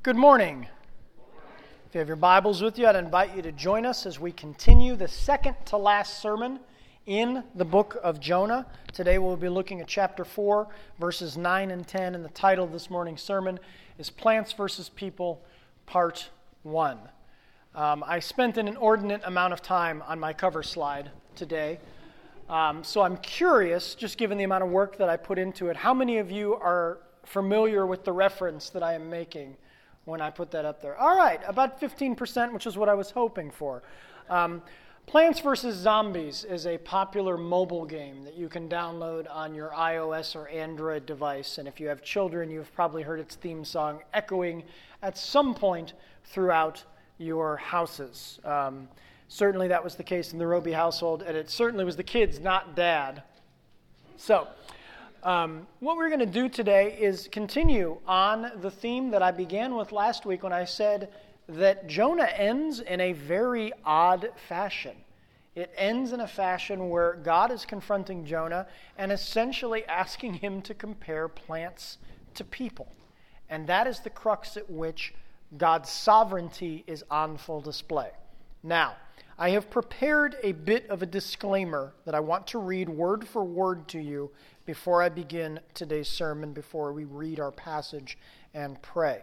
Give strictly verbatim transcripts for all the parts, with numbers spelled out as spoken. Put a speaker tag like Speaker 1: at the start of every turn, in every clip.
Speaker 1: Good morning. If you have your Bibles with you, I'd invite you to join us as we continue the second to last sermon in the book of Jonah. Today we'll be looking at chapter four, verses nine and ten, and the title of this morning's sermon is Plants versus People, Part one. Um, I spent an inordinate amount of time on my cover slide today, um, so I'm curious, just given the amount of work that I put into it, how many of you are familiar with the reference that I am making when I put that up there? All right, about fifteen percent, which is what I was hoping for. Um, Plants versus Zombies is a popular mobile game that you can download on your iOS or Android device. And if you have children, you've probably heard its theme song echoing at some point throughout your houses. Um, certainly that was the case in the Roby household, and it certainly was the kids, not Dad. So, Um, what we're going to do today is continue on the theme that I began with last week when I said that Jonah ends in a very odd fashion. It ends in a fashion where God is confronting Jonah and essentially asking him to compare plants to people. And that is the crux at which God's sovereignty is on full display. Now, I have prepared a bit of a disclaimer that I want to read word for word to you before I begin today's sermon, before we read our passage and pray.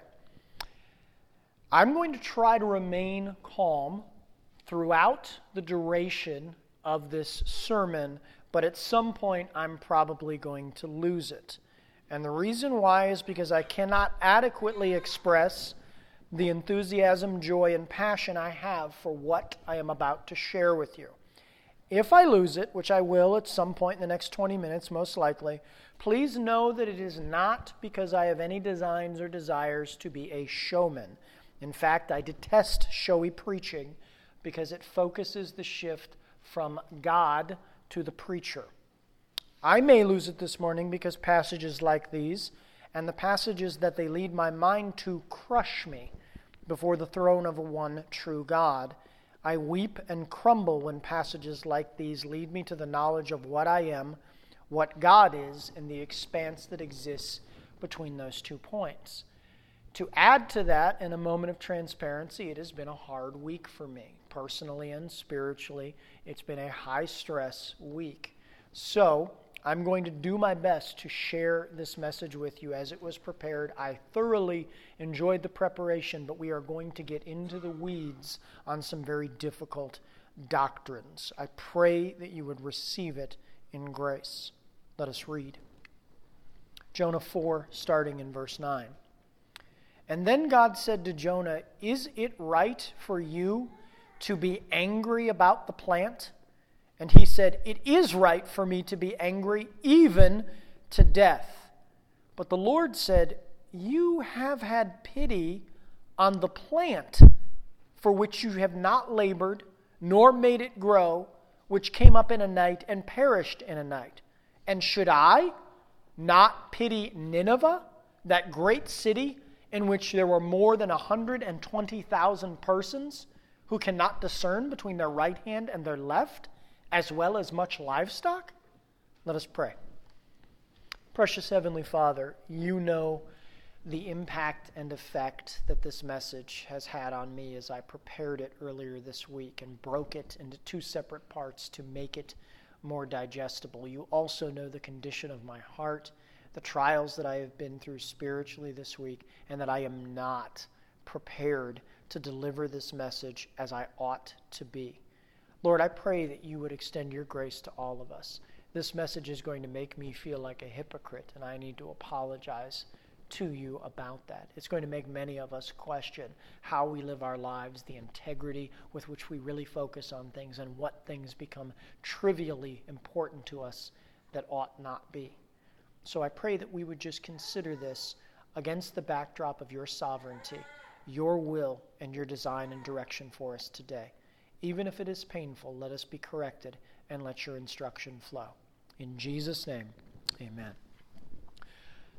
Speaker 1: I'm going to try to remain calm throughout the duration of this sermon, but at some point I'm probably going to lose it. And the reason why is because I cannot adequately express the enthusiasm, joy, and passion I have for what I am about to share with you. If I lose it, which I will at some point in the next twenty minutes, most likely, please know that it is not because I have any designs or desires to be a showman. In fact, I detest showy preaching because it focuses the shift from God to the preacher. I may lose it this morning because passages like these and the passages that they lead my mind to crush me before the throne of a one true God. I weep and crumble when passages like these lead me to the knowledge of what I am, what God is, and the expanse that exists between those two points. To add to that, in a moment of transparency, it has been a hard week for me, personally and spiritually. It's been a high-stress week. So, I'm going to do my best to share this message with you as it was prepared. I thoroughly enjoyed the preparation, but we are going to get into the weeds on some very difficult doctrines. I pray that you would receive it in grace. Let us read. Jonah four, starting in verse nine. And then God said to Jonah, "Is it right for you to be angry about the plant?" And he said, "It is right for me to be angry, even to death." But the Lord said, "You have had pity on the plant for which you have not labored, nor made it grow, which came up in a night and perished in a night. And should I not pity Nineveh, that great city in which there were more than one hundred twenty thousand persons who cannot discern between their right hand and their left, as well as much livestock?" Let us pray. Precious Heavenly Father, you know the impact and effect that this message has had on me as I prepared it earlier this week and broke it into two separate parts to make it more digestible. You also know the condition of my heart, the trials that I have been through spiritually this week, and that I am not prepared to deliver this message as I ought to be. Lord, I pray that you would extend your grace to all of us. This message is going to make me feel like a hypocrite, and I need to apologize to you about that. It's going to make many of us question how we live our lives, the integrity with which we really focus on things, and what things become trivially important to us that ought not be. So I pray that we would just consider this against the backdrop of your sovereignty, your will, and your design and direction for us today. Even if it is painful, let us be corrected and let your instruction flow. In Jesus' name, amen.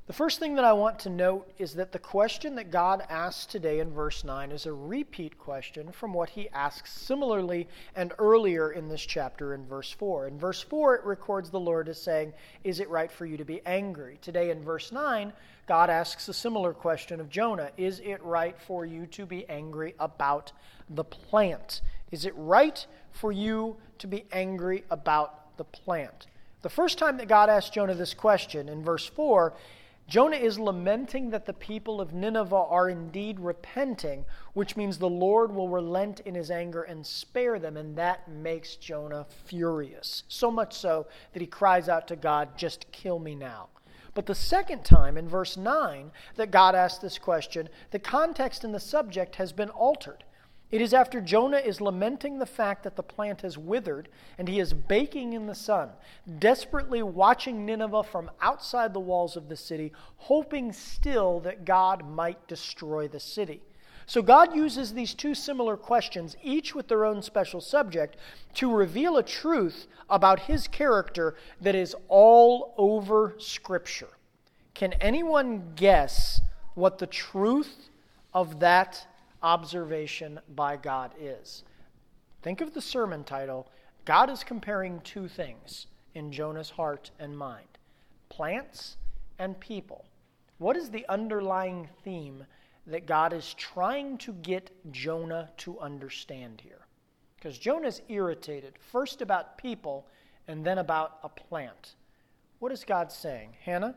Speaker 1: The first thing that I want to note is that the question that God asks today in verse nine is a repeat question from what he asks similarly and earlier in this chapter in verse four. In verse four, it records the Lord as saying, "Is it right for you to be angry?" Today in verse nine, God asks a similar question of Jonah. Is it right for you to be angry about the plant? Is it right for you to be angry about the plant? The first time that God asked Jonah this question, in verse four, Jonah is lamenting that the people of Nineveh are indeed repenting, which means the Lord will relent in his anger and spare them, and that makes Jonah furious. So much so that he cries out to God, "Just kill me now." But the second time, in verse nine, that God asked this question, the context and the subject has been altered. It is after Jonah is lamenting the fact that the plant has withered and he is baking in the sun, desperately watching Nineveh from outside the walls of the city, hoping still that God might destroy the city. So God uses these two similar questions, each with their own special subject, to reveal a truth about his character that is all over Scripture. Can anyone guess what the truth of that observation by God is? Think of the sermon title. God is comparing two things in Jonah's heart and mind: plants and people. What is the underlying theme that God is trying to get Jonah to understand here? Because Jonah's irritated, first about people and then about a plant. What is God saying? Hannah?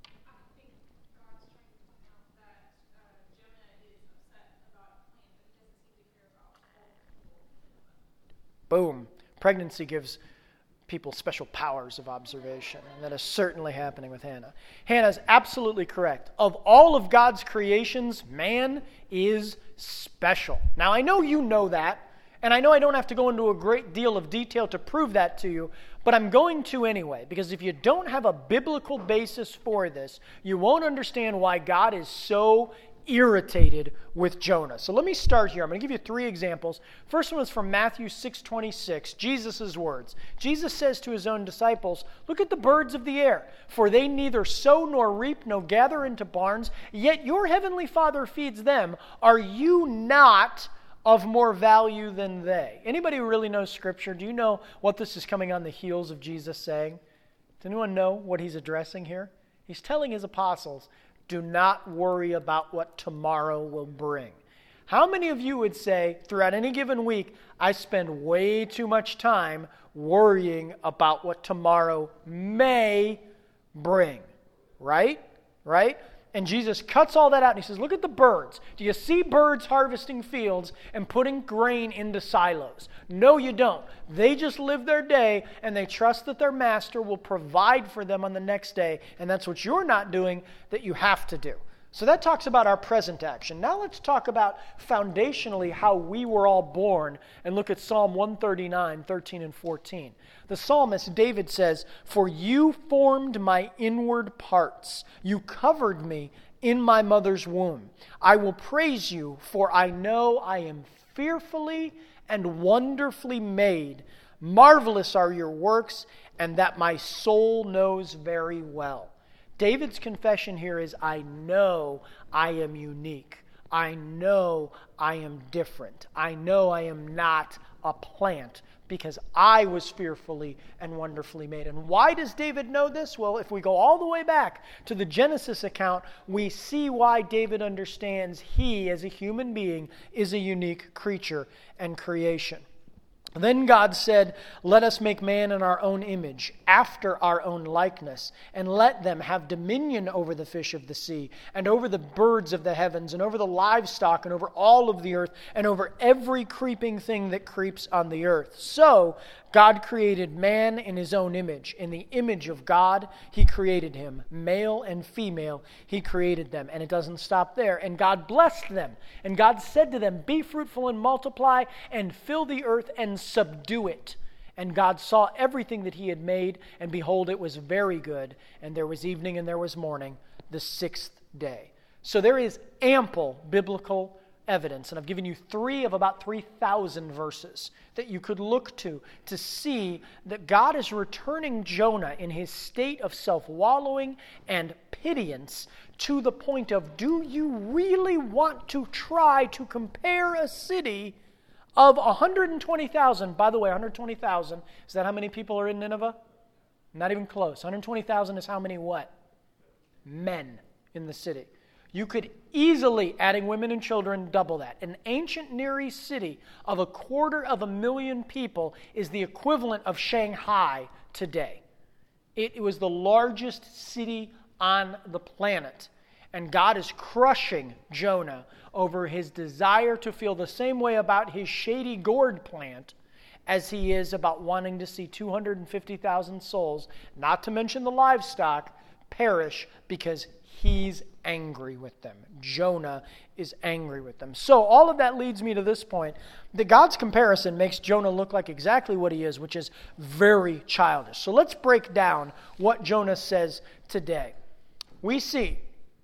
Speaker 1: Boom. Pregnancy gives people special powers of observation, and that is certainly happening with Hannah. Hannah is absolutely correct. Of all of God's creations, man is special. Now, I know you know that, and I know I don't have to go into a great deal of detail to prove that to you, but I'm going to anyway, because if you don't have a biblical basis for this, you won't understand why God is so irritated with Jonah. So let me start here. I'm going to give you three examples. First one is from Matthew six twenty-six, Jesus' words. Jesus says to his own disciples, "Look at the birds of the air, for they neither sow nor reap nor gather into barns, yet your heavenly Father feeds them. Are you not of more value than they?" Anybody who really knows Scripture, do you know what this is coming on the heels of Jesus saying? Does anyone know what he's addressing here? He's telling his apostles, do not worry about what tomorrow will bring. How many of you would say, throughout any given week, I spend way too much time worrying about what tomorrow may bring? Right? Right? And Jesus cuts all that out and he says, look at the birds. Do you see birds harvesting fields and putting grain into silos? No, you don't. They just live their day and they trust that their master will provide for them on the next day. And that's what you're not doing that you have to do. So that talks about our present action. Now let's talk about foundationally how we were all born and look at Psalm one thirty-nine, thirteen and fourteen. The psalmist David says, "For you formed my inward parts. You covered me in my mother's womb. I will praise you, for I know I am fearfully and wonderfully made. Marvelous are your works, and that my soul knows very well." David's confession here is, I know I am unique. I know I am different. I know I am not a plant because I was fearfully and wonderfully made. And why does David know this? Well, if we go all the way back to the Genesis account, we see why David understands he, as a human being, is a unique creature and creation. Then God said, "Let us make man in our own image, after our own likeness, and let them have dominion over the fish of the sea, and over the birds of the heavens, and over the livestock, and over all of the earth, and over every creeping thing that creeps on the earth." So God created man in his own image. In the image of God, he created him. Male and female, he created them. And it doesn't stop there. And God blessed them. And God said to them, "Be fruitful and multiply, and fill the earth and subdue it." And God saw everything that he had made, and behold, it was very good. And there was evening and there was morning, the sixth day. So there is ample biblical evidence. And I've given you three of about three thousand verses that you could look to to see that God is returning Jonah in his state of self-wallowing and pityance to the point of, do you really want to try to compare a city of one hundred twenty thousand? By the way, one hundred twenty thousand, is that how many people are in Nineveh? Not even close. one hundred twenty thousand is how many what? Men in the city. You could easily, adding women and children, double that. An ancient Near East city of a quarter of a million people is the equivalent of Shanghai today. It, it was the largest city on the planet. And God is crushing Jonah over his desire to feel the same way about his shady gourd plant as he is about wanting to see two hundred fifty thousand souls, not to mention the livestock, perish because he's angry with them. Jonah is angry with them. So all of that leads me to this point, that God's comparison makes Jonah look like exactly what he is, which is very childish. So let's break down what Jonah says today. We see,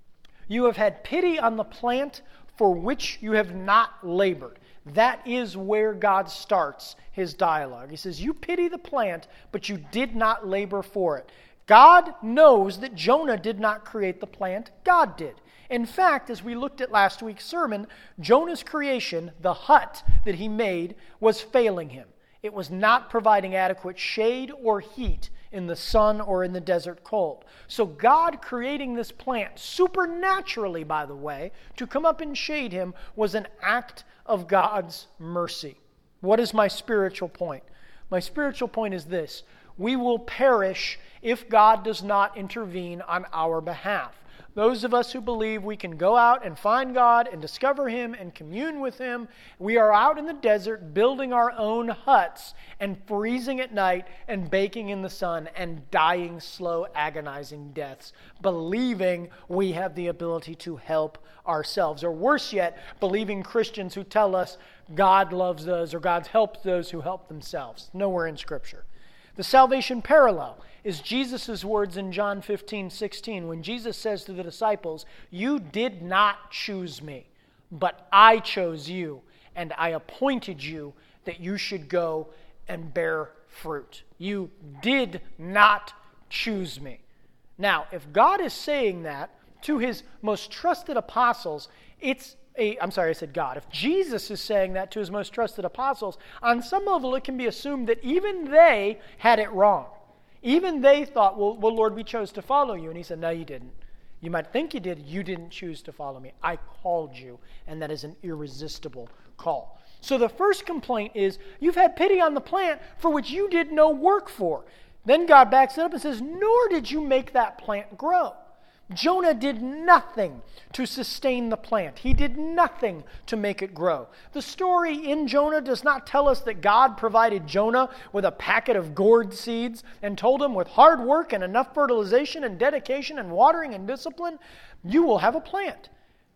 Speaker 1: you have had pity on the plant for which you have not labored. That is where God starts his dialogue. He says, you pity the plant, but you did not labor for it. God knows that Jonah did not create the plant. God did. In fact, as we looked at last week's sermon, Jonah's creation, the hut that he made, was failing him. It was not providing adequate shade or heat in the sun or in the desert cold. So God creating this plant, supernaturally, by the way, to come up and shade him, was an act of God's mercy. What is my spiritual point? My spiritual point is this: we will perish if God does not intervene on our behalf. Those of us who believe we can go out and find God and discover Him and commune with Him, we are out in the desert building our own huts and freezing at night and baking in the sun and dying slow, agonizing deaths, believing we have the ability to help ourselves. Or worse yet, believing Christians who tell us God loves those or God helps those who help themselves. Nowhere in Scripture. The salvation parallel is Jesus' words in John fifteen sixteen, when Jesus says to the disciples, you did not choose me, but I chose you, and I appointed you that you should go and bear fruit. You did not choose me. Now, if God is saying that to His most trusted apostles, it's A, I'm sorry, I said God. If Jesus is saying that to His most trusted apostles, on some level it can be assumed that even they had it wrong. Even they thought, well, well, Lord, we chose to follow you. And He said, no, you didn't. You might think you did. You didn't choose to follow me. I called you, and that is an irresistible call. So the first complaint is, you've had pity on the plant for which you did no work for. Then God backs it up and says, nor did you make that plant grow. Jonah did nothing to sustain the plant. He did nothing to make it grow. The story in Jonah does not tell us that God provided Jonah with a packet of gourd seeds and told him with hard work and enough fertilization and dedication and watering and discipline, you will have a plant.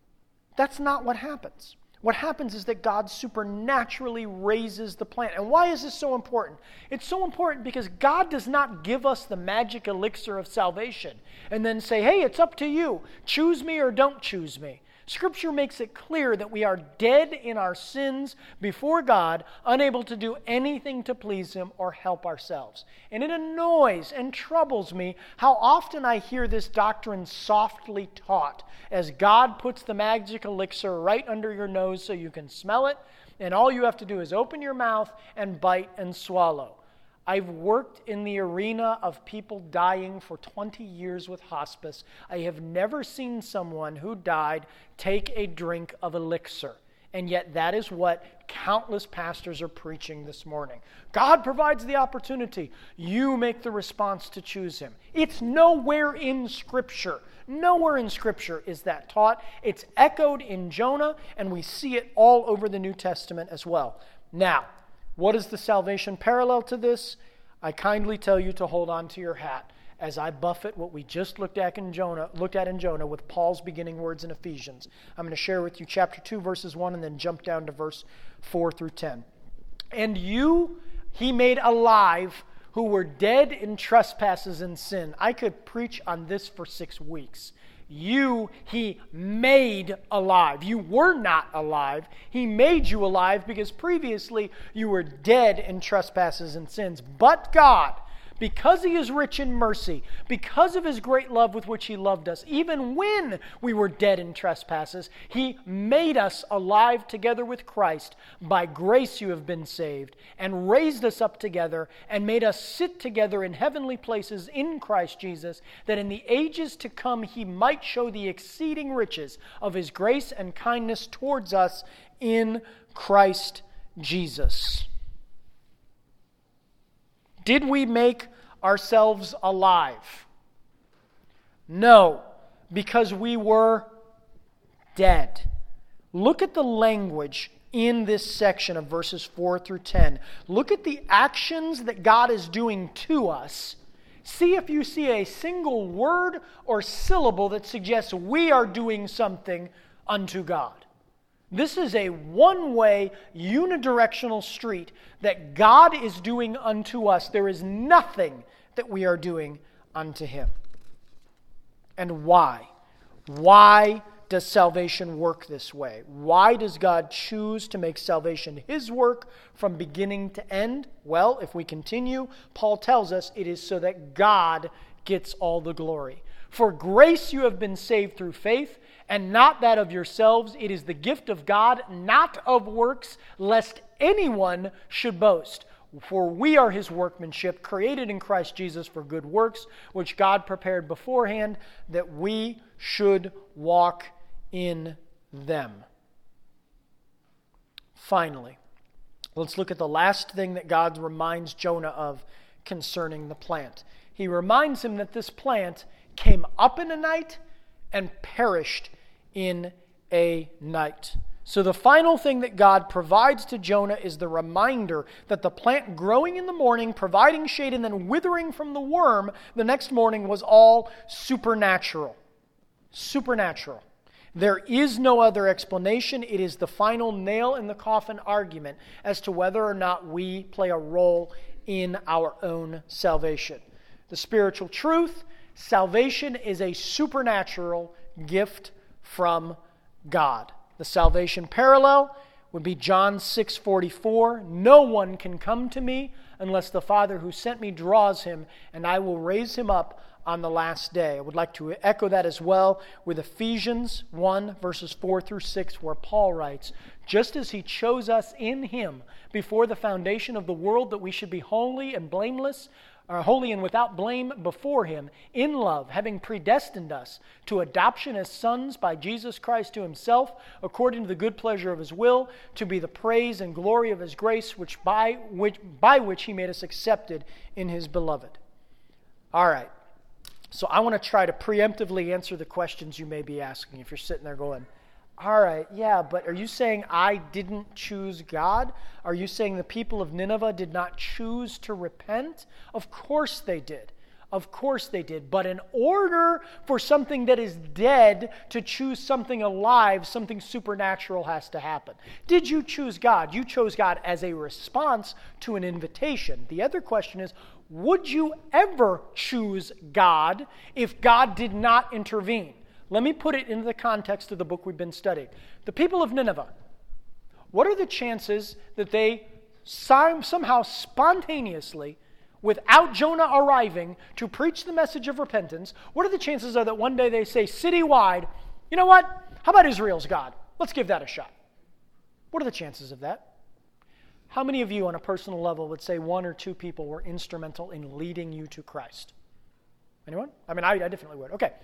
Speaker 1: That's not what happens. What happens is that God supernaturally raises the plant. And why is this so important? It's so important because God does not give us the magic elixir of salvation and then say, hey, it's up to you. Choose me or don't choose me. Scripture makes it clear that we are dead in our sins before God, unable to do anything to please Him or help ourselves. And it annoys and troubles me how often I hear this doctrine softly taught, as God puts the magic elixir right under your nose so you can smell it, and all you have to do is open your mouth and bite and swallow. I've worked in the arena of people dying for twenty years with hospice. I have never seen someone who died take a drink of elixir. And yet that is what countless pastors are preaching this morning. God provides the opportunity. You make the response to choose Him. It's nowhere in Scripture. Nowhere in Scripture is that taught. It's echoed in Jonah, and we see it all over the New Testament as well. Now, what is the salvation parallel to this? I kindly tell you to hold on to your hat as I buffet what we just looked at in Jonah, looked at in Jonah with Paul's beginning words in Ephesians. I'm going to share with you chapter two, verses one, and then jump down to verse four through ten. And you He made alive who were dead in trespasses and sin. I could preach on this for six weeks. You He made alive. You were not alive. He made you alive because previously you were dead in trespasses and sins. But God, because He is rich in mercy, because of His great love with which He loved us, even when we were dead in trespasses, He made us alive together with Christ. By grace you have been saved, and raised us up together, and made us sit together in heavenly places in Christ Jesus, that in the ages to come He might show the exceeding riches of His grace and kindness towards us in Christ Jesus. Did we make ourselves alive? No, because we were dead. Look at the language in this section of verses four through ten. Look at the actions that God is doing to us. See if you see a single word or syllable that suggests we are doing something unto God. This is a one-way, unidirectional street that God is doing unto us. There is nothing that we are doing unto Him. And why? Why does salvation work this way? Why does God choose to make salvation His work from beginning to end? Well, if we continue, Paul tells us it is so that God gets all the glory. For grace you have been saved through faith, and not that of yourselves. It is the gift of God, not of works, lest anyone should boast. For we are His workmanship, created in Christ Jesus for good works, which God prepared beforehand that we should walk in them. Finally, let's look at the last thing that God reminds Jonah of concerning the plant. He reminds him that this plant came up in a night and perished in a night. So the final thing that God provides to Jonah is the reminder that the plant growing in the morning, providing shade, and then withering from the worm the next morning was all supernatural. Supernatural. There is no other explanation. It is the final nail in the coffin argument as to whether or not we play a role in our own salvation. The spiritual truth, salvation is a supernatural gift from God. The salvation parallel would be John six forty-four. No one can come to me unless the Father who sent me draws him, and I will raise him up on the last day. I would like to echo that as well with Ephesians one, verses four through six, where Paul writes, just as He chose us in Him before the foundation of the world that we should be holy and blameless, are holy and without blame before Him, in love, having predestined us to adoption as sons by Jesus Christ to Himself, according to the good pleasure of His will, to be the praise and glory of His grace, which by which by which He made us accepted in His beloved. All right. So I want to try to preemptively answer the questions you may be asking if you're sitting there going, all right, yeah, but are you saying I didn't choose God? Are you saying the people of Nineveh did not choose to repent? Of course they did. Of course they did. But in order for something that is dead to choose something alive, something supernatural has to happen. Did you choose God? You chose God as a response to an invitation. The other question is, would you ever choose God if God did not intervene? Let me put it into the context of the book we've been studying. The people of Nineveh, what are the chances that they somehow spontaneously, without Jonah arriving to preach the message of repentance, what are the chances are that one day they say citywide, you know what? How about Israel's God? Let's give that a shot. What are the chances of that? How many of you on a personal level would say one or two people were instrumental in leading you to Christ? Anyone? I mean, I, I definitely would. Okay.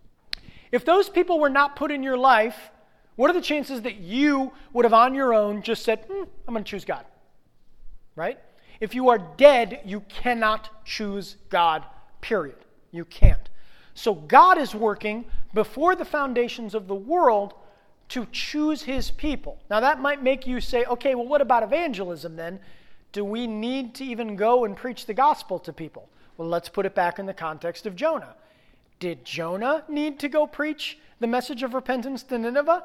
Speaker 1: If those people were not put in your life, what are the chances that you would have on your own just said, hmm, I'm going to choose God? Right? If you are dead, you cannot choose God, period. You can't. So God is working before the foundations of the world to choose His people. Now that might make you say, okay, well what about evangelism then? Do we need to even go and preach the gospel to people? Well, let's put it back in the context of Jonah. Did Jonah need to go preach the message of repentance to Nineveh?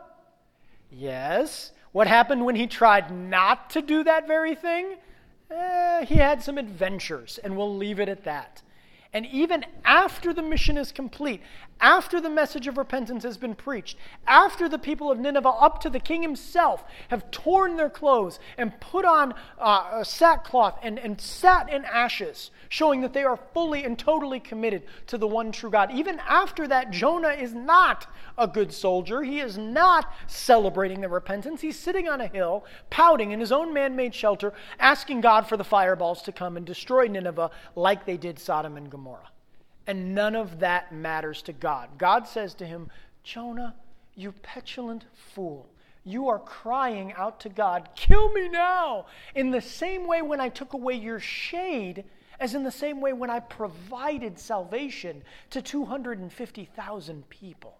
Speaker 1: Yes. What happened when he tried not to do that very thing? Eh, he had some adventures, and we'll leave it at that. And even after the mission is complete, after the message of repentance has been preached, after the people of Nineveh, up to the king himself, have torn their clothes and put on uh, sackcloth and, and sat in ashes, showing that they are fully and totally committed to the one true God. Even after that, Jonah is not a good soldier. He is not celebrating the repentance. He's sitting on a hill, pouting in his own man-made shelter, asking God for the fireballs to come and destroy Nineveh like they did Sodom and Gomorrah. And none of that matters to God. God says to him, Jonah, you petulant fool, you are crying out to God, kill me now, in the same way when I took away your shade, as in the same way when I provided salvation to two hundred fifty thousand people.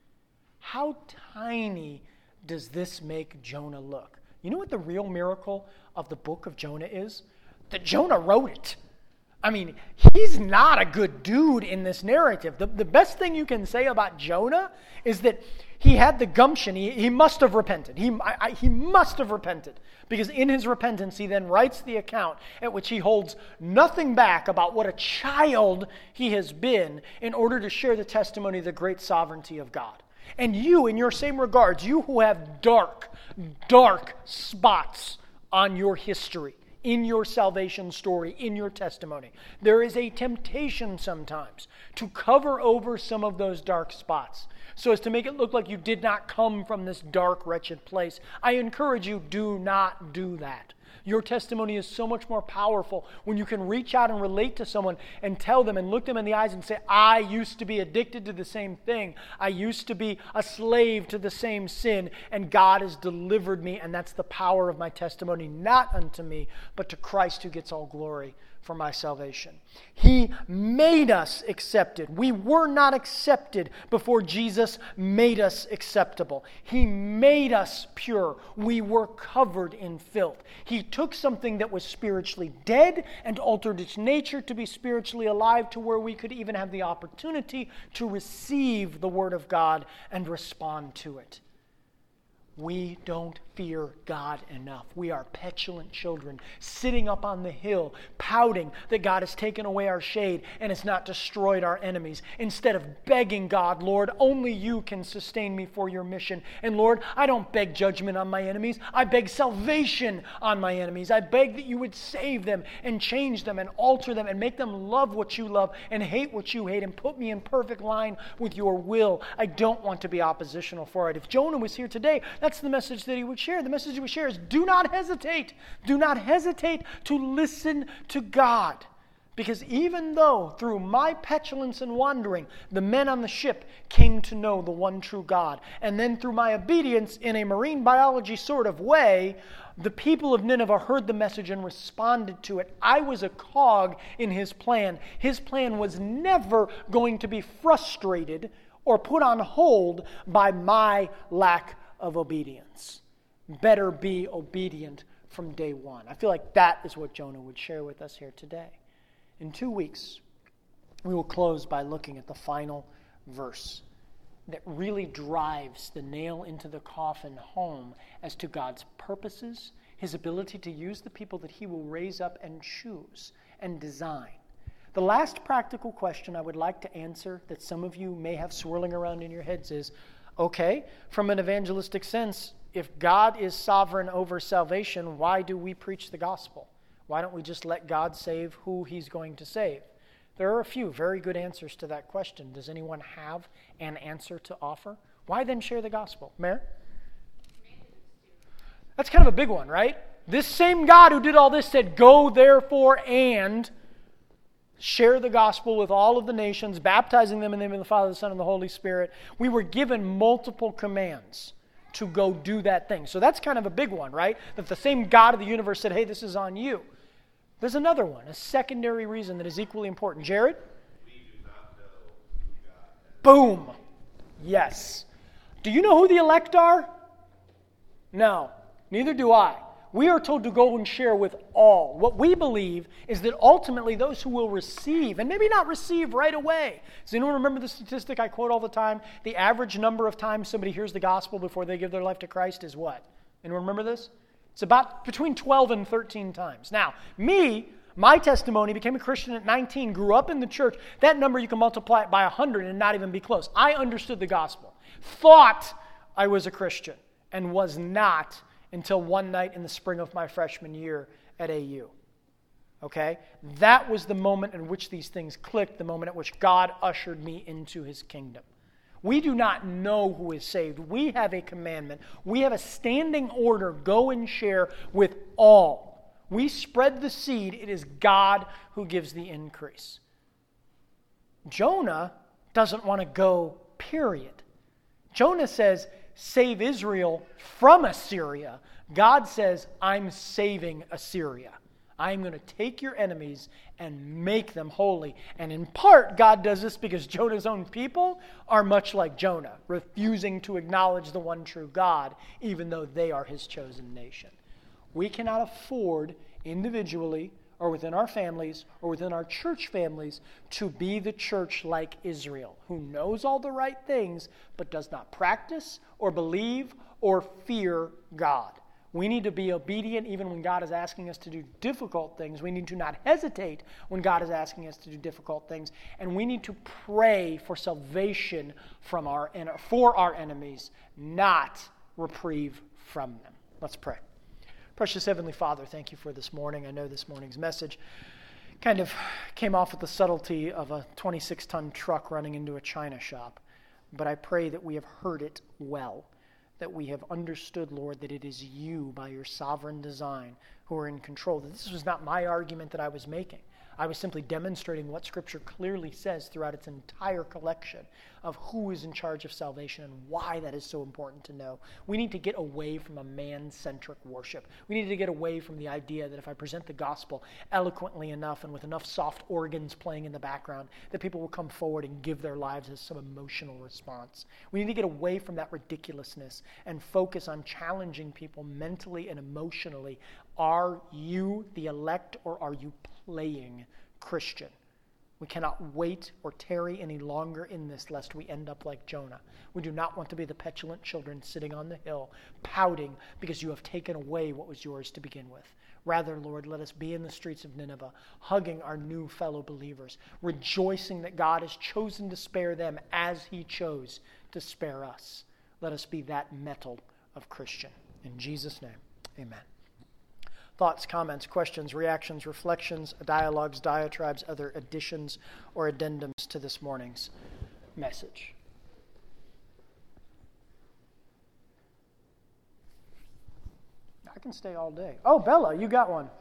Speaker 1: How tiny does this make Jonah look? You know what the real miracle of the book of Jonah is? That Jonah wrote it. I mean, he's not a good dude in this narrative. The, the best thing you can say about Jonah is that he had the gumption. He, he must have repented. He, I, I, he must have repented. Because in his repentance, he then writes the account at which he holds nothing back about what a child he has been in order to share the testimony of the great sovereignty of God. And you, in your same regards, you who have dark, dark spots on your history, in your salvation story, in your testimony, there is a temptation sometimes to cover over some of those dark spots so as to make it look like you did not come from this dark, wretched place. I encourage you, do not do that. Your testimony is so much more powerful when you can reach out and relate to someone and tell them and look them in the eyes and say, I used to be addicted to the same thing. I used to be a slave to the same sin, and God has delivered me, and that's the power of my testimony, not unto me, but to Christ who gets all glory for my salvation. He made us accepted. We were not accepted before Jesus made us acceptable. He made us pure. We were covered in filth. He took something that was spiritually dead and altered its nature to be spiritually alive, to where we could even have the opportunity to receive the Word of God and respond to it. We don't fear God enough. We are petulant children sitting up on the hill, pouting that God has taken away our shade and has not destroyed our enemies, instead of begging God, Lord, only you can sustain me for your mission. And Lord, I don't beg judgment on my enemies. I beg salvation on my enemies. I beg that you would save them and change them and alter them and make them love what you love and hate what you hate and put me in perfect line with your will. I don't want to be oppositional for it. If Jonah was here today, that's the message that he would share. The message he would share is, do not hesitate. Do not hesitate to listen to God. Because even though through my petulance and wandering, the men on the ship came to know the one true God, and then through my obedience in a marine biology sort of way, the people of Nineveh heard the message and responded to it. I was a cog in his plan. His plan was never going to be frustrated or put on hold by my lack of obedience. Better be obedient from day one. I feel like that is what Jonah would share with us here today. In two weeks, we will close by looking at the final verse that really drives the nail into the coffin home as to God's purposes, his ability to use the people that he will raise up and choose and design. The last practical question I would like to answer that some of you may have swirling around in your heads is, okay, from an evangelistic sense, if God is sovereign over salvation, why do we preach the gospel? Why don't we just let God save who he's going to save? There are a few very good answers to that question. Does anyone have an answer to offer? Why then share the gospel? Mayor? That's kind of a big one, right? This same God who did all this said, go therefore and share the gospel with all of the nations, baptizing them in the name of the Father, the Son, and the Holy Spirit. We were given multiple commands to go do that thing. So that's kind of a big one, right? That the same God of the universe said, hey, this is on you. There's another one, a secondary reason that is equally important. Jared?
Speaker 2: We do not know who God is.
Speaker 1: Boom. Yes. Do you know who the elect are? No. Neither do I. We are told to go and share with all. What we believe is that ultimately those who will receive, and maybe not receive right away. Does anyone remember the statistic I quote all the time? The average number of times somebody hears the gospel before they give their life to Christ is what? Anyone remember this? It's about between twelve and thirteen times. Now, me, My testimony, became a Christian at nineteen, grew up in the church. That number, you can multiply it by one hundred and not even be close. I understood the gospel, thought I was a Christian, and was not until one night in the spring of my freshman year at A U. Okay? That was the moment in which these things clicked, the moment at which God ushered me into his kingdom. We do not know who is saved. We have a commandment. We have a standing order. Go and share with all. We spread the seed. It is God who gives the increase. Jonah doesn't want to go, period. Jonah says, save Israel from Assyria. God says, I'm saving Assyria. I'm going to take your enemies and make them holy. And in part, God does this because Jonah's own people are much like Jonah, refusing to acknowledge the one true God, even though they are his chosen nation. We cannot afford individually or within our families or within our church families to be the church like Israel, who knows all the right things but does not practice or believe or fear God. We need to be obedient even when God is asking us to do difficult things. We need to not hesitate when God is asking us to do difficult things. And we need to pray for salvation from our for our enemies, not reprieve from them. Let's pray. Precious Heavenly Father, thank you for this morning. I know this morning's message kind of came off with the subtlety of a twenty-six ton truck running into a china shop. But I pray that we have heard it well, that we have understood, Lord, that it is you, by your sovereign design, who are in control. That this was not my argument that I was making. I was simply demonstrating what Scripture clearly says throughout its entire collection of who is in charge of salvation and why that is so important to know. We need to get away from a man-centric worship. We need to get away from the idea that if I present the gospel eloquently enough and with enough soft organs playing in the background, that people will come forward and give their lives as some emotional response. We need to get away from that ridiculousness and focus on challenging people mentally and emotionally. Are you the elect, or are you playing Christian? We cannot wait or tarry any longer in this, lest we end up like Jonah. We do not want to be the petulant children sitting on the hill, pouting because you have taken away what was yours to begin with. Rather, Lord, let us be in the streets of Nineveh, hugging our new fellow believers, rejoicing that God has chosen to spare them as he chose to spare us. Let us be that metal of Christian. In Jesus' name, amen. Thoughts, comments, questions, reactions, reflections, dialogues, diatribes, other additions or addendums to this morning's message? I can stay all day. Oh, Bella, you got one.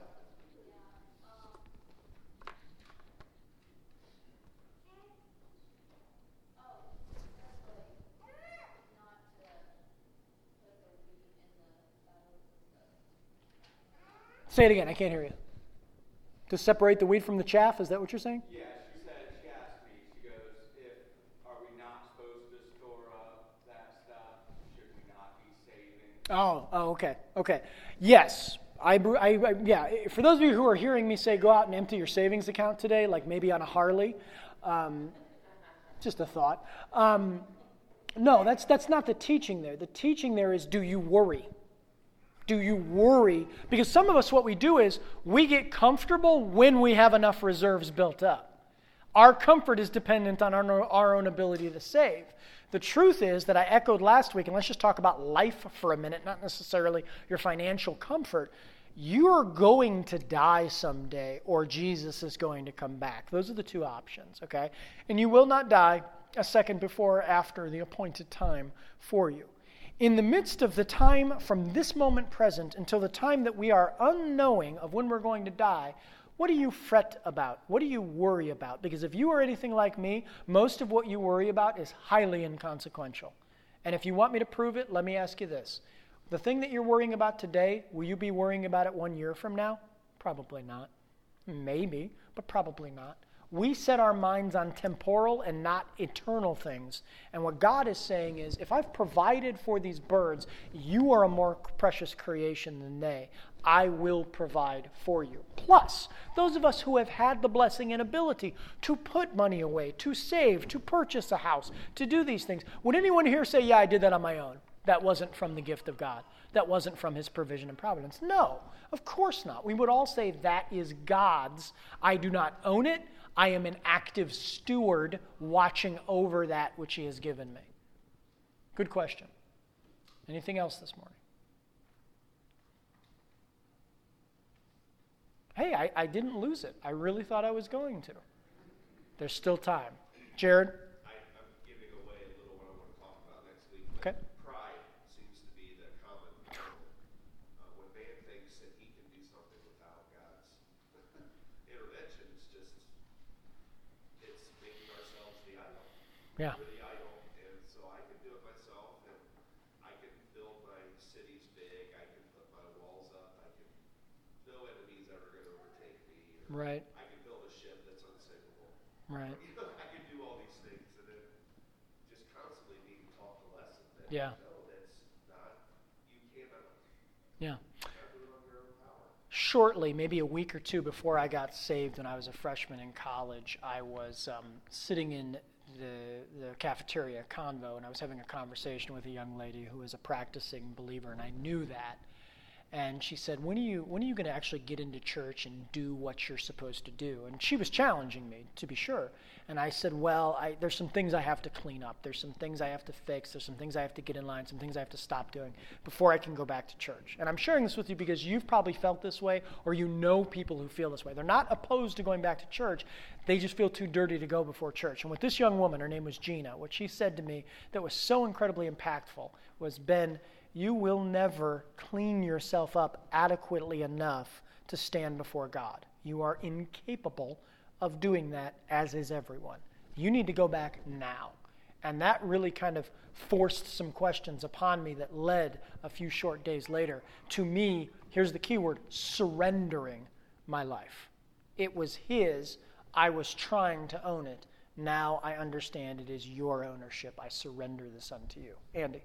Speaker 1: Say it again. I can't hear you. To separate the wheat from the chaff? Is that what you're saying?
Speaker 2: Yeah, she said, she asked me, she goes, if, are we not supposed to store up that stuff? Should we not be saving?
Speaker 1: Oh, oh, okay, okay. Yes, I, I, I, yeah, for those of you who are hearing me say go out and empty your savings account today, like maybe on a Harley, um, just a thought. Um, no, that's that's not the teaching there. The teaching there is, do you worry? Do you worry? Because some of us, what we do is we get comfortable when we have enough reserves built up. Our comfort is dependent on our, our own ability to save. The truth is that I echoed last week, and let's just talk about life for a minute, not necessarily your financial comfort. You're going to die someday, or Jesus is going to come back. Those are the two options, okay? And you will not die a second before or after the appointed time for you. In the midst of the time from this moment present until the time that we are unknowing of when we're going to die, what do you fret about? What do you worry about? Because if you are anything like me, most of what you worry about is highly inconsequential. And if you want me to prove it, let me ask you this. The thing that you're worrying about today, will you be worrying about it one year from now? Probably not. Maybe, but probably not. We set our minds on temporal and not eternal things. And what God is saying is, if I've provided for these birds, you are a more precious creation than they. I will provide for you. Plus, those of us who have had the blessing and ability to put money away, to save, to purchase a house, to do these things. Would anyone here say, yeah, I did that on my own? that wasn't from the gift of God, that wasn't from his provision and providence. No, of course not. We would all say that is God's. I do not own it. I am an active steward watching over that which he has given me. Good question. Anything else this morning? Hey, I, I didn't lose it. I really thought I was going to. There's still time. Jared?
Speaker 3: I, I'm giving away a little what I want to talk about next week.
Speaker 1: Okay.
Speaker 3: Pride seems to be the common problem. Uh, when man thinks that he can do something without God's intervention, it's just, it's making ourselves the idol.
Speaker 1: Yeah.
Speaker 3: We're the idol. And so I can do it myself, and I can build my cities big, I can put my walls up, I can, no enemy's ever going to overtake me. Or
Speaker 1: Right.
Speaker 3: I can build a ship that's unsinkable.
Speaker 1: Right.
Speaker 3: You know, I can do all these things, and then just constantly being taught the lesson that
Speaker 1: Yeah.
Speaker 3: no, that's not, you cannot,
Speaker 1: Yeah.
Speaker 3: you can't do it on your own power.
Speaker 1: Shortly, maybe a week or two before I got saved when I was a freshman in college, I was um, sitting in the, the cafeteria convo, and I was having a conversation with a young lady who was a practicing believer, and I knew that. And she said, when are you when are you going to actually get into church and do what you're supposed to do? And she was challenging me, to be sure. And I said, well, I, there's some things I have to clean up. There's some things I have to fix. There's some things I have to get in line, some things I have to stop doing before I can go back to church. And I'm sharing this with you because you've probably felt this way, or you know people who feel this way. They're not opposed to going back to church. They just feel too dirty to go before church. And with this young woman, her name was Gina, what she said to me that was so incredibly impactful was, Ben, you will never clean yourself up adequately enough to stand before God. You are incapable of doing that, as is everyone. You need to go back now. And that really kind of forced some questions upon me that led a few short days later to me, here's the key word, surrendering my life. It was his. I was trying to own it. Now I understand it is your ownership. I surrender this unto you. Andy.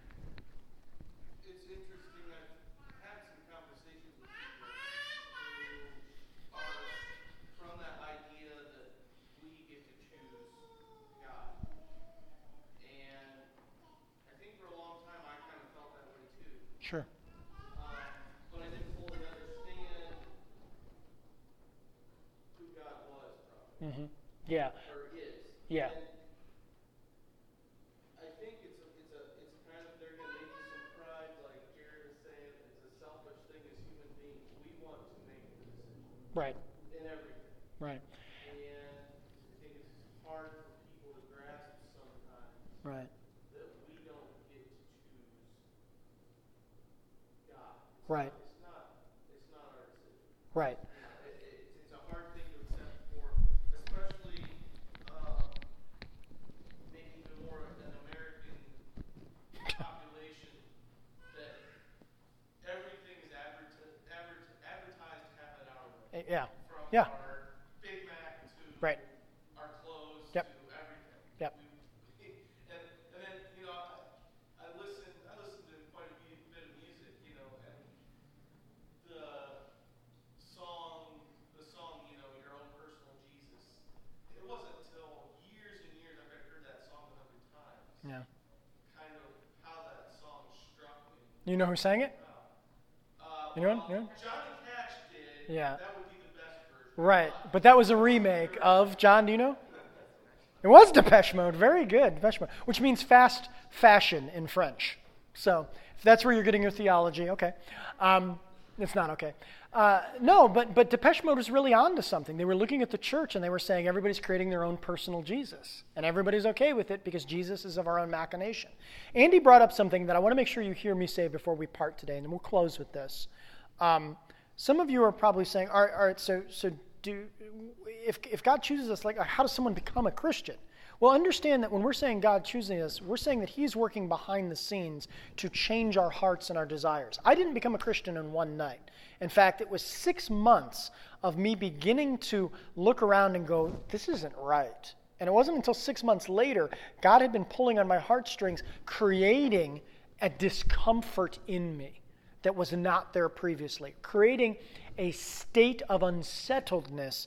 Speaker 2: It's interesting. I've had some conversations with people who are from that idea that we get to choose God. And I think for a long time I kind of felt that way too.
Speaker 1: Sure.
Speaker 2: Um, but I didn't fully understand who God was, probably.
Speaker 1: Mm-hmm. Yeah.
Speaker 2: Or is.
Speaker 1: Yeah.
Speaker 2: And I think it's a, it's a, it's kind of, there may be some pride, like Jared was saying, it's a selfish thing as human beings. We want to make the decision.
Speaker 1: Right.
Speaker 2: In everything.
Speaker 1: Right.
Speaker 2: And I think it's hard for people to grasp sometimes
Speaker 1: Right.
Speaker 2: that we don't get to choose God. It's
Speaker 1: Right.
Speaker 2: Not, it's not. It's not our decision.
Speaker 1: Right.
Speaker 2: You know, it, it, it's a hard thing to accept for, especially um, maybe even more an American population that everything is adverti- adver- advertised to happen our way.
Speaker 1: Eh, Yeah.
Speaker 2: From
Speaker 1: Yeah.
Speaker 2: our Big Mac to
Speaker 1: Right.
Speaker 2: our clothes
Speaker 1: Yep.
Speaker 2: to everything.
Speaker 1: Yep.
Speaker 2: We, and, and then, you know, I, I listen I listen to quite a bit of music, you know, and the song, the song, you know, Your Own Personal Jesus. It wasn't until years and years after I heard that song a hundred times,
Speaker 1: Yeah.
Speaker 2: kind of how that song struck me.
Speaker 1: You know who sang it?
Speaker 2: Uh,
Speaker 1: Anyone?
Speaker 2: well,
Speaker 1: Anyone?
Speaker 2: Johnny Cash did.
Speaker 1: Yeah.
Speaker 2: That would be the best version.
Speaker 1: Right. But that was a remake of, John, do you know? It was Depeche Mode. Very good. Depeche Mode. Which means fast fashion in French. So if that's where you're getting your theology, okay. Um, it's not okay. Uh, no, but, but Depeche Mode was really on to something. They were looking at the church and they were saying everybody's creating their own personal Jesus. And everybody's okay with it because Jesus is of our own machination. Andy brought up something that I want to make sure you hear me say before we part today, and then we'll close with this. Um, some of you are probably saying, all right, all right so, so do, if, if God chooses us, like, how does someone become a Christian? Well, understand that when we're saying God choosing us, we're saying that he's working behind the scenes to change our hearts and our desires. I didn't become a Christian in one night. In fact, it was six months of me beginning to look around and go, this isn't right. And it wasn't until six months later, God had been pulling on my heartstrings, creating a discomfort in me that was not there previously, creating a state of unsettledness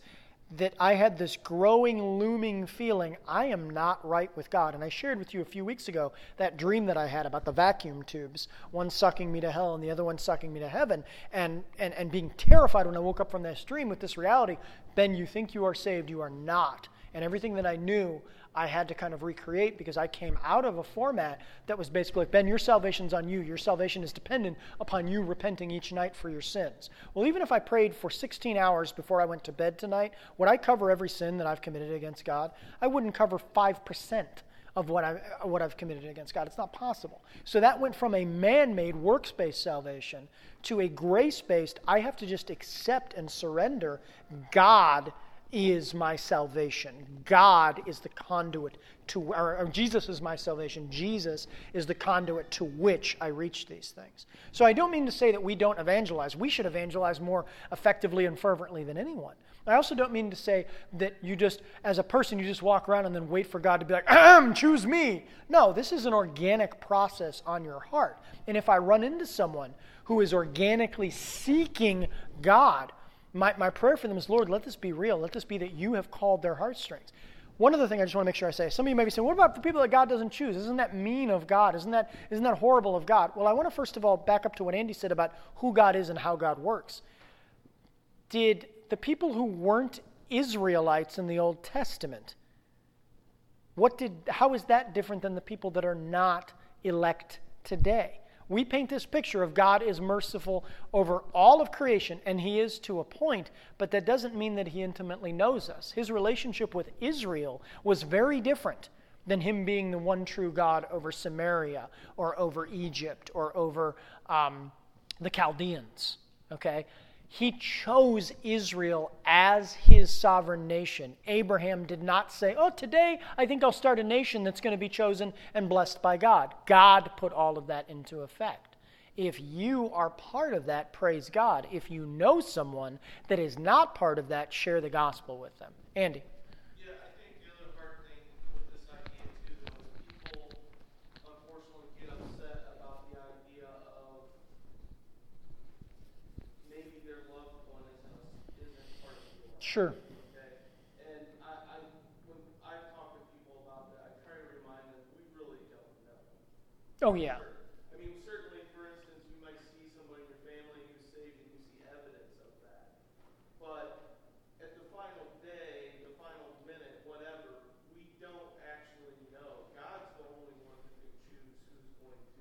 Speaker 1: that I had this growing, looming feeling, I am not right with God. And I shared with you a few weeks ago that dream that I had about the vacuum tubes, one sucking me to hell and the other one sucking me to heaven, and, and, and being terrified when I woke up from this dream with this reality. Ben, you think you are saved, you are not. And everything that I knew, I had to kind of recreate because I came out of a format that was basically like, Ben, your salvation's on you. Your salvation is dependent upon you repenting each night for your sins. Well, even if I prayed for sixteen hours before I went to bed tonight, would I cover every sin that I've committed against God? I wouldn't cover five percent of what, I, what I've committed against God. It's not possible. So that went from a man-made, works-based salvation to a grace-based, I have to just accept and surrender God is my salvation. God is the conduit to, or, or Jesus is my salvation. Jesus is the conduit to which I reach these things. So I don't mean to say that we don't evangelize. We should evangelize more effectively and fervently than anyone. I also don't mean to say that you just, as a person, you just walk around and then wait for God to be like, ahem, choose me. No, this is an organic process on your heart. And if I run into someone who is organically seeking God, My, my prayer for them is, Lord, let this be real. Let this be that you have called their heartstrings. One other thing I just want to make sure I say. Some of you may be saying, what about for people that God doesn't choose? Isn't that mean of God? Isn't that, isn't that horrible of God? Well, I want to first of all back up to what Andy said about who God is and how God works. Did the people who weren't Israelites in the Old Testament, what did? how is that different than the people that are not elect today? We paint this picture of God is merciful over all of creation, and he is to a point, but that doesn't mean that he intimately knows us. His relationship with Israel was very different than him being the one true God over Samaria or over Egypt or over um, the Chaldeans, okay? He chose Israel as his sovereign nation. Abraham did not say, oh, today I think I'll start a nation that's going to be chosen and blessed by God. God put all of that into effect. If you are part of that, praise God. If you know someone that is not part of that, share the gospel with them. Andy.
Speaker 2: Yeah, I think the other hard thing with this idea, too, though, is people unfortunately get upset about the idea of maybe their loved one isn't, isn't part of the life.
Speaker 1: Sure.
Speaker 2: Okay? And I, I, when I talk to people about that, I try to remind them we really don't know.
Speaker 1: Oh, yeah.
Speaker 2: Sure. I mean, certainly, for instance, you might see somebody in your family who's saved and you see evidence of that. But at the final day, the final minute, whatever, we don't actually know. God's the only one who can choose who's going to.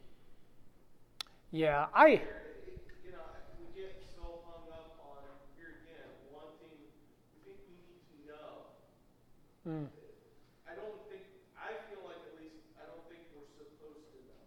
Speaker 1: Yeah, I...
Speaker 2: You know, we get so hung up on, here again, wanting, we think we need to know.
Speaker 1: Mm.
Speaker 2: I don't think, I feel like at least, I don't think we're supposed to know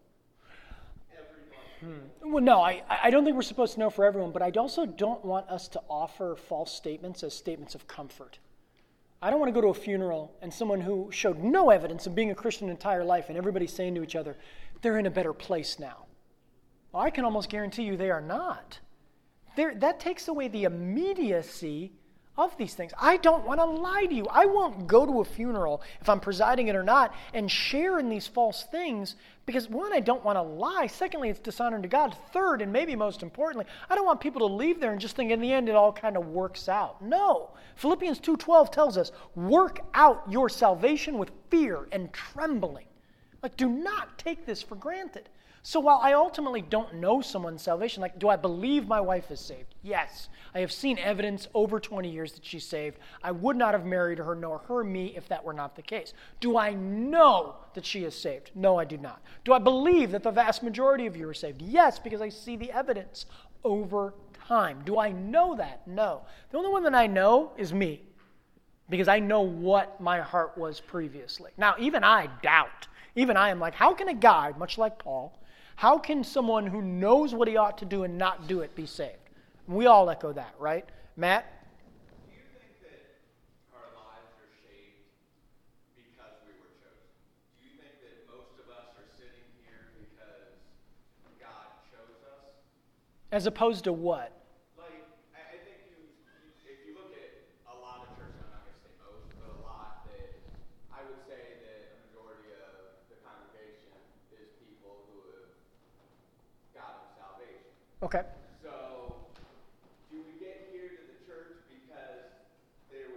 Speaker 2: everybody.
Speaker 1: Hmm. Well, no, I, I don't think we're supposed to know for everyone, but I also don't want us to offer false statements as statements of comfort. I don't want to go to a funeral and someone who showed no evidence of being a Christian entire life and everybody's saying to each other, they're in a better place now. Well, I can almost guarantee you they are not. They're, that takes away the immediacy of these things. I don't want to lie to you. I won't go to a funeral, if I'm presiding it or not, and share in these false things because, one, I don't want to lie. Secondly, it's dishonoring to God. Third, and maybe most importantly, I don't want people to leave there and just think in the end it all kind of works out. No. Philippians two twelve tells us, work out your salvation with fear and trembling. Like, do not take this for granted. So while I ultimately don't know someone's salvation, like, do I believe my wife is saved? Yes. I have seen evidence over twenty years that she's saved. I would not have married her nor her me if that were not the case. Do I know that she is saved? No, I do not. Do I believe that the vast majority of you are saved? Yes, because I see the evidence over time. Do I know that? No. The only one that I know is me, because I know what my heart was previously. Now, even I doubt. Even I am like, how can a guy, much like Paul, how can someone who knows what he ought to do and not do it be saved? We all echo that, right? Matt?
Speaker 3: Do you think that our lives are shaped because we were chosen? Do you think that most of us are sitting here because God chose us?
Speaker 1: As opposed to what?
Speaker 3: Like, I, I think you, you, if you look at a lot of churches, I'm not going to say most, but a lot, that I would say that a majority of the congregation is people who have gotten salvation.
Speaker 1: Okay.
Speaker 3: So, do we get here to the church because there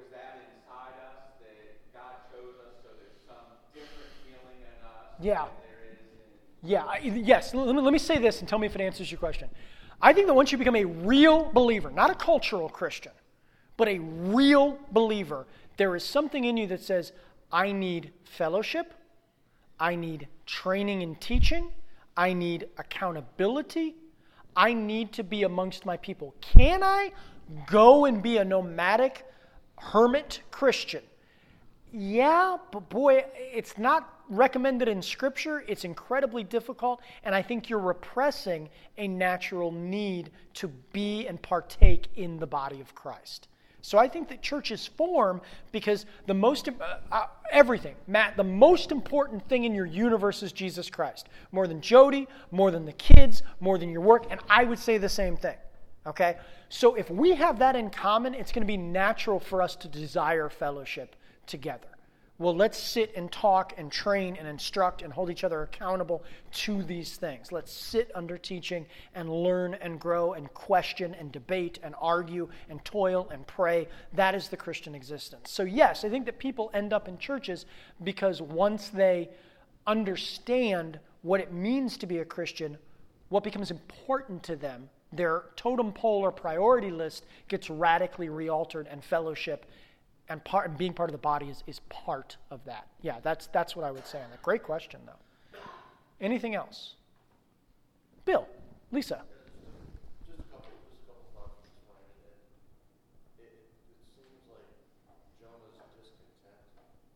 Speaker 1: Yeah. Yeah. I- Yes. Let me, let me say this and tell me if it answers your question. I think that once you become a real believer, not a cultural Christian, but a real believer, there is something in you that says, I need fellowship, I need training and teaching, I need accountability, I need to be amongst my people. Can I go and be a nomadic hermit Christian? Yeah, but boy, it's not recommended in Scripture. It's incredibly difficult, and I think you're repressing a natural need to be and partake in the body of Christ. So I think that churches form because the most, uh, uh, everything, Matt, the most important thing in your universe is Jesus Christ. More than Jody, more than the kids, more than your work, and I would say the same thing, okay? So if we have that in common, it's going to be natural for us to desire fellowship together. Well, let's sit and talk and train and instruct and hold each other accountable to these things. Let's sit under teaching and learn and grow and question and debate and argue and toil and pray. That is the Christian existence. So yes, I think that people end up in churches because once they understand what it means to be a Christian, what becomes important to them, their totem pole or priority list gets radically re-altered, and fellowship and part, being part of the body is, is part of that. Yeah, that's that's what I would say on that. Great question, though. Anything else? Bill, Lisa.
Speaker 4: Just a couple, just a couple thoughts this morning. It, it, it seems like Jonah's discontent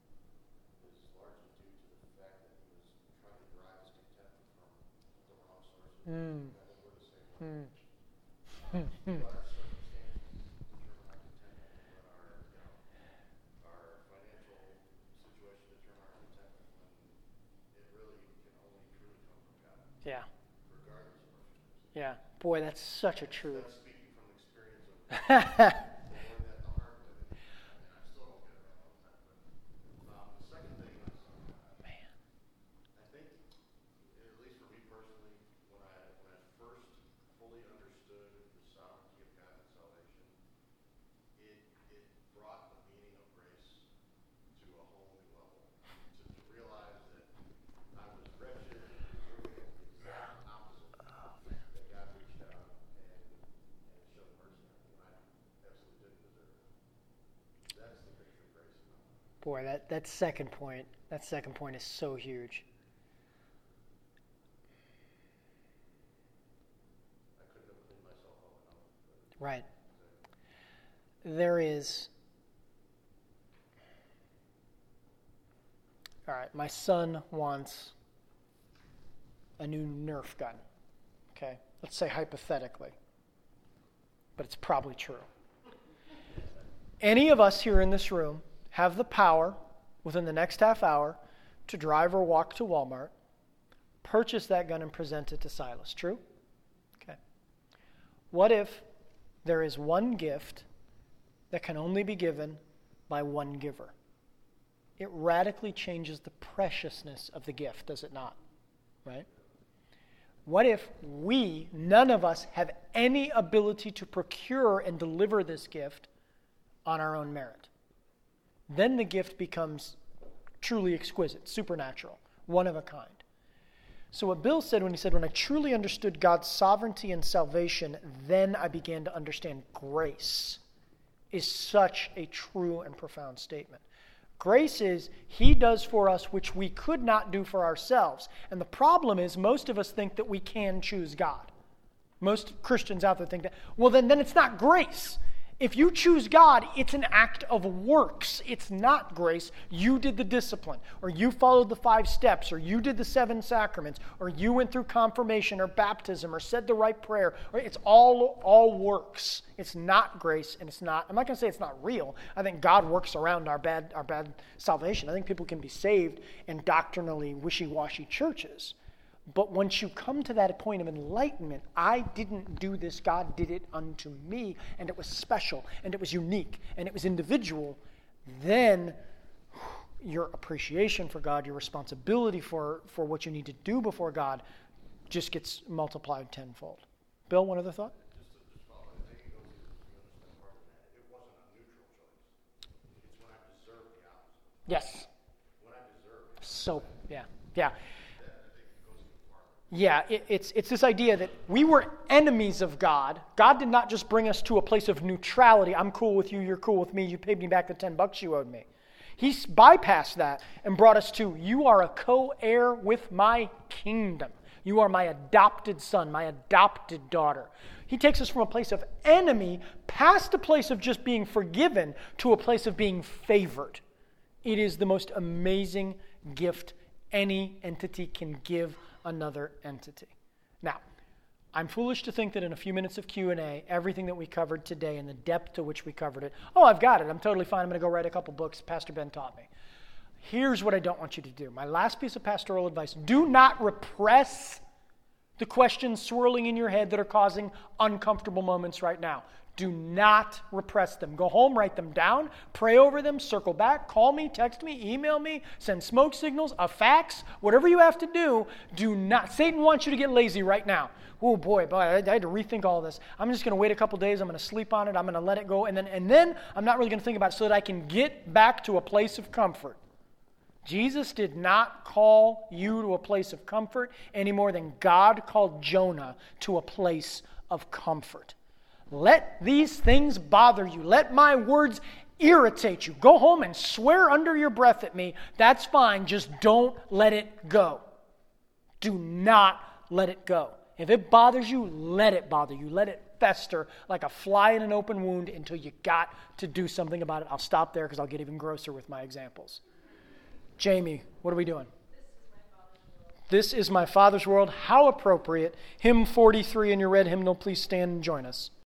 Speaker 4: is largely due to the fact that he was trying to derive his contentment from the wrong sources.
Speaker 1: Mm.
Speaker 4: I think we're the same way.
Speaker 1: Mm.
Speaker 4: Um, what our circumstances determine our contentment, what our, you know, our financial situation determine our contentment, when it really can only truly come from God,
Speaker 1: Yeah,
Speaker 4: regardless of our circumstances.
Speaker 1: yeah. Boy, that's such a truth.
Speaker 4: That's speaking from experience of the one that the hard way, and I still don't get it right all the time. But um, the second thing is, uh,
Speaker 1: Man.
Speaker 4: I think, at least for me personally, when I when I first fully understood the sovereignty of God and salvation, it it brought the meaning of grace to a whole new level. To, to realize that I was wretched and deserving of the exact opposite, that God reached out and and showed mercy on me when I absolutely didn't deserve it. That's the picture of grace in my life.
Speaker 1: Boy, that, that second point, that second point is so huge.
Speaker 4: I couldn't have cleaned myself up enough. But
Speaker 1: Right. There is. All right, my son wants a new Nerf gun. Okay, let's say hypothetically, but it's probably true. Any of us here in this room have the power within the next half hour to drive or walk to Walmart, purchase that gun, and present it to Silas. True? Okay. What if there is one gift that can only be given by one giver? It radically changes the preciousness of the gift, does it not? Right? What if we, none of us, have any ability to procure and deliver this gift on our own merit? Then the gift becomes truly exquisite, supernatural, one of a kind. So what Bill said when he said, when I truly understood God's sovereignty and salvation, then I began to understand grace, is such a true and profound statement. Grace is, He does for us which we could not do for ourselves. And the problem is, most of us think that we can choose God. Most Christians out there think that, well, then, then it's not grace. If you choose God, it's an act of works. It's not grace. You did the discipline, or you followed the five steps, or you did the seven sacraments, or you went through confirmation or baptism, or said the right prayer. Or it's all, all works. It's not grace, and it's not, I'm not going to say it's not real. I think God works around our bad, our bad salvation. I think people can be saved in doctrinally wishy-washy churches. But once you come to that point of enlightenment, I didn't do this, God did it unto me, and it was special, and it was unique, and it was individual, then your appreciation for God, your responsibility for, for what you need to do before God just gets multiplied tenfold. Bill, one other thought?
Speaker 4: Just to just follow, I think it goes even to the understand part of that. It wasn't a neutral choice. It's when I deserved the opposite.
Speaker 1: Yes.
Speaker 4: When I deserved it.
Speaker 1: So, yeah, yeah. Yeah, it, it's it's this idea that we were enemies of God. God did not just bring us to a place of neutrality. I'm cool with you, you're cool with me, you paid me back the ten bucks you owed me. He's bypassed that and brought us to, you are a co-heir with my kingdom. You are my adopted son, my adopted daughter. He takes us from a place of enemy past a place of just being forgiven to a place of being favored. It is the most amazing gift any entity can give another entity. Now, I'm foolish to think that in a few minutes of Q and A, everything that we covered today and the depth to which we covered it, oh, I've got it. I'm totally fine. I'm going to go write a couple books Pastor Ben taught me. Here's what I don't want you to do. My last piece of pastoral advice. Do not repress the questions swirling in your head that are causing uncomfortable moments right now. Do not repress them. Go home, write them down, pray over them, circle back, call me, text me, email me, send smoke signals, a fax, whatever you have to do. Do not. Satan wants you to get lazy right now. Oh boy, boy, I, I had to rethink all this. I'm just going to wait a couple days. I'm going to sleep on it. I'm going to let it go. And then, and then I'm not really going to think about it so that I can get back to a place of comfort. Jesus did not call you to a place of comfort any more than God called Jonah to a place of comfort. Let these things bother you. Let my words irritate you. Go home and swear under your breath at me. That's fine. Just don't let it go. Do not let it go. If it bothers you, let it bother you. Let it fester like a fly in an open wound until you got to do something about it. I'll stop there because I'll get even grosser with my examples. Jamie, what are we doing? This is my Father's world. How appropriate. Hymn forty-three in your red hymnal. Please stand and join us.